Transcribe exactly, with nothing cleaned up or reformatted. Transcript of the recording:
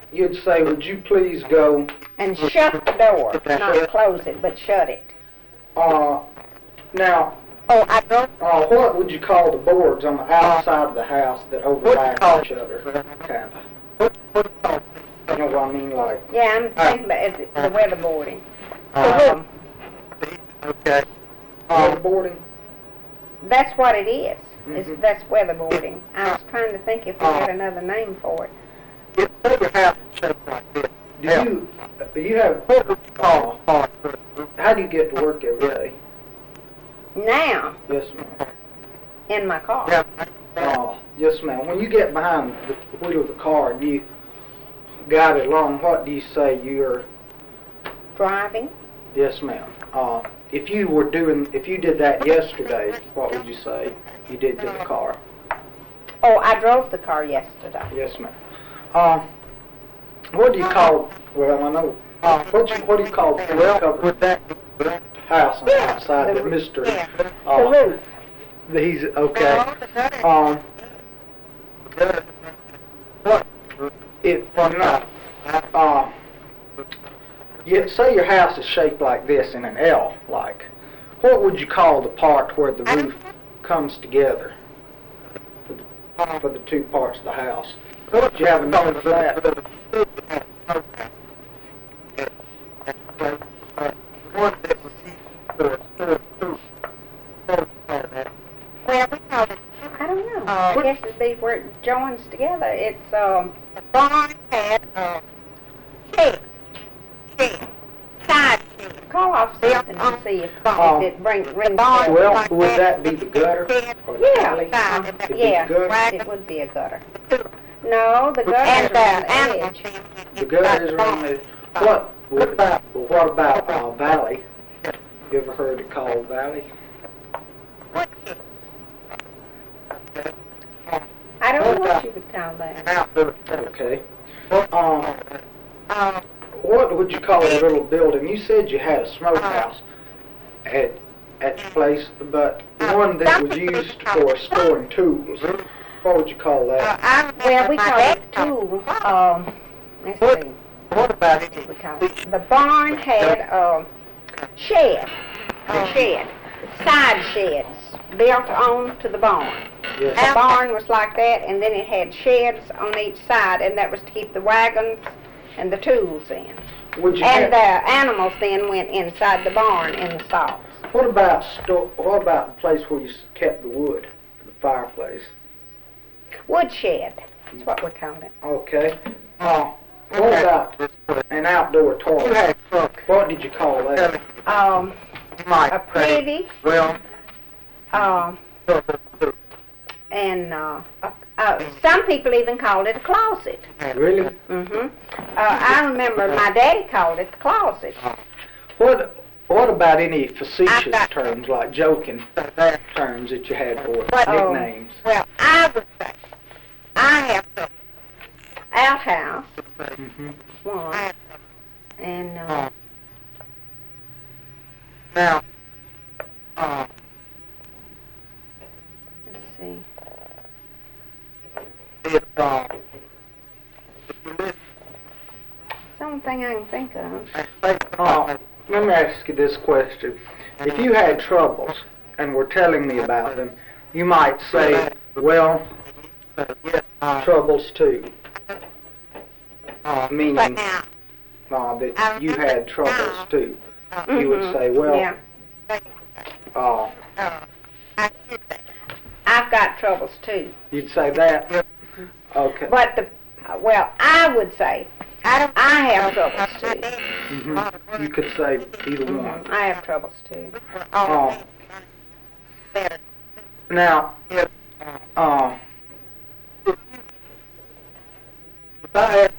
you'd say, would you please go, And shut the door, not close it, but shut it. uh, now, Oh, I don't. uh, what would you call the boards on the outside of the house that overlap each other, kind of? You know what I mean, like, Yeah, I'm thinking about it, the weatherboarding. uh, Um, Okay. weatherboarding? that's what it is. It's, Mhm. that's weatherboarding. I was trying to think if we had another name for it. If say your house is shaped like this, Do you, do you have, what would you call a part for the roof? how do you get to work every day? Now, Yes, ma'am. in my car. Yeah. Uh, yes, ma'am. When you get behind the wheel of the car and you guide it along, what do you say you're? Driving. Yes, ma'am. Uh, if you were doing, if you did that yesterday, what would you say you did to the car? Oh, I drove the car yesterday. Yes, ma'am. Uh, what do you call? Well, I know. Uh, what you, what do you call the Well, covered would that be house on the outside The that roo- Mister The Uh, roof. he's okay. Um, what? if not, uh, you, say your house is shaped like this in an L, like, what would you call the part where the roof comes together for the, for the two parts of the house? Do you have a name for that? Well, we call it. I don't know. Uh, I guess it'd be where it joins together. It's um. The barn had a shed, shed, side shed. Call off something and see if, Oh. if it bring rings barn- bells. Well, would that be the gutter? Or the Yeah, alley? uh, It'd be yeah, gutter? it would be a gutter. No, the gutter And is around the the animal edge. The gutter is around the, what, what about, well, what about, uh, valley? You ever heard it called valley? I don't know what you would call that. Okay. Um, Um, what would you call a little building? You said you had a smokehouse at, at the place, but one that was used for storing tools. What would you call that? Well, we call it tool. Um, let's see. what about it? We call it. The barn had a shed, a shed, side sheds built onto the barn. Yes. The barn was like that, and then it had sheds on each side, and that was to keep the wagons and the tools in. Would you And the have, animals then went inside the barn in the stalls. what about sto- what about the place where you s- kept the wood, the fireplace? Woodshed, that's what we called it. Okay. Uh, what about an outdoor You toilet? had truck. What did you call that? Um, You might a say, privy, well, um, and uh, uh, uh, some people even called it a closet. Really? hmm Uh, I remember my daddy called it the closet. What What about any facetious terms like joking terms that you had for it? Oh. Nicknames? well, I would say, I have to, Outhouse, Mm-hmm. one, I have and uh, Uh, now, uh, let's see. if, uh, if you listen, It's the only thing I can think of. and say, Uh, let me ask you this question. If you had troubles and were telling me about them, you might say, well, uh, yes, uh, troubles too. uh, Meaning but now, uh, that you had troubles too. uh, You would Mhm. say, well, Yeah, uh, uh, I should say, I've got troubles too. you'd say that? Okay. But the, uh, well, I would say, I don't. I have troubles too. hmm You could say either one. Mhm, I have troubles too. Uh, better. now, If, uh, if I had